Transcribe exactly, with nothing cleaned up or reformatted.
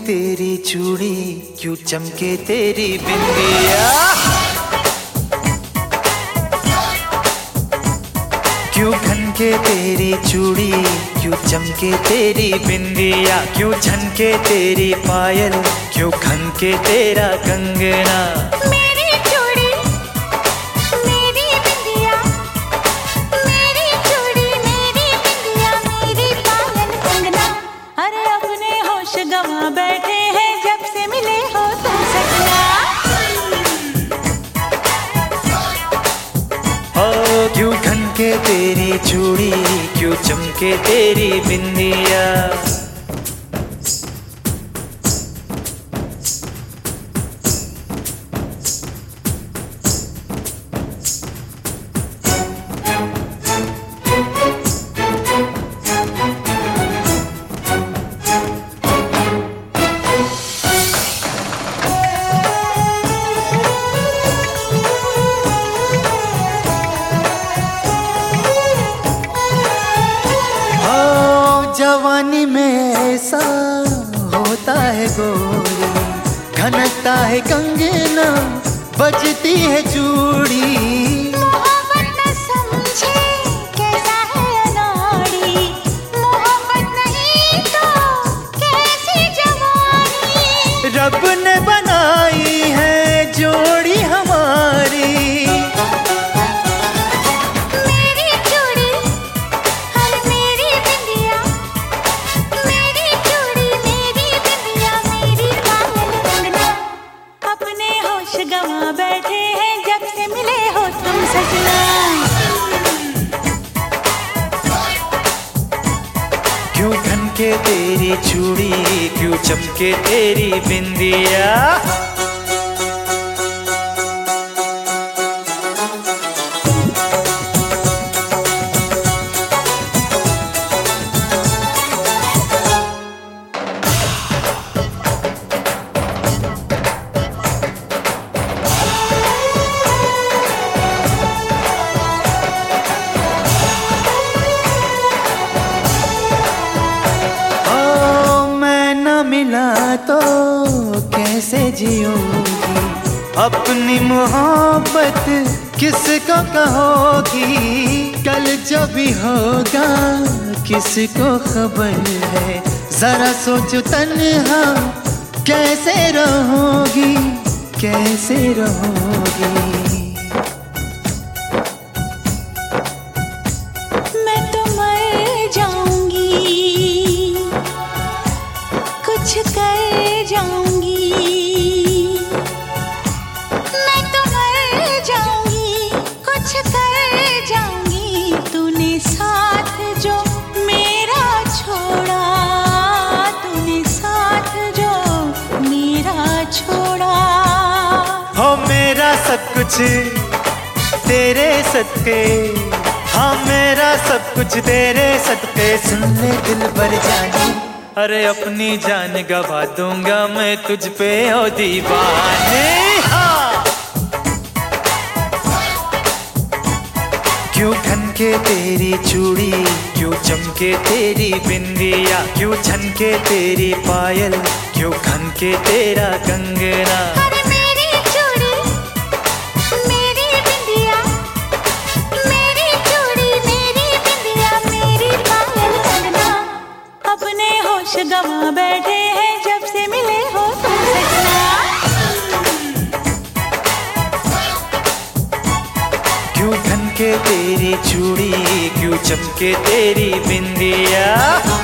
तेरी चूड़ी, क्यों चमके तेरी बिंदिया। क्यों खनके तेरी चूड़ी, क्यों चमके तेरी बिंदिया। क्यों झनके तेरी पायल, क्यों खनके तेरा कंगना। मेरी चूड़ी मेरी बिंदिया, मेरी चूड़ी मेरी बिंदिया, मेरी पायल कंगना। अरे अपने होश गंवा बैठे हैं जब से मिले हो तुम सजना। ओ क्यों खनके तेरी चूड़ी, क्यों चमके तेरी बिंदिया। जवानी में ऐसा होता है गोरी, खनकता है कंगना, बजती है चूड़ी। मोहब्बत न समझे कैसा है अनाड़ी, मोहब्बत नहीं तो कैसी जवानी। रब ने बनाई है जोड़ी हमारी। गंवा बैठे हैं जब से मिले हो तुम सजना। क्यों खनके तेरी चूड़ी, क्यों चमके तेरी बिंदिया। मिला तो कैसे जियोगी, अपनी मोहब्बत किसको कहोगी। कल जो भी होगा किसको खबर है, जरा सोचो तन्हा कैसे रहोगी, कैसे रहोगी। मैं तो मर जाऊंगी, कुछ कर जाऊंगी। मैं तो मर जाऊंगी, कुछ कर जाऊंगी। तूने साथ जो मेरा छोड़ा, तूने साथ जो मेरा छोड़ा। हो मेरा सब कुछ तेरे सदके, हाँ मेरा सब कुछ तेरे सदके। सुन ले दिल भर जानी, अरे अपनी जान गवा दूंगा मैं तुझ पे ओ दीवाने। हाँ क्यों खनके तेरी चूड़ी, क्यों चमके तेरी बिंदिया। क्यों झनके तेरी पायल, क्यों खनके तेरा कंगना। अरे मेरी चूड़ी मेरी बिंदिया, मेरी चूड़ी मेरी बिंदिया, मेरी पायल कंगना। अपने होश गंवा बैठे हैं जब से मिले हो तुम सजना। क्यों खनके तेरी चूड़ी, क्यों चमके तेरी बिंदिया।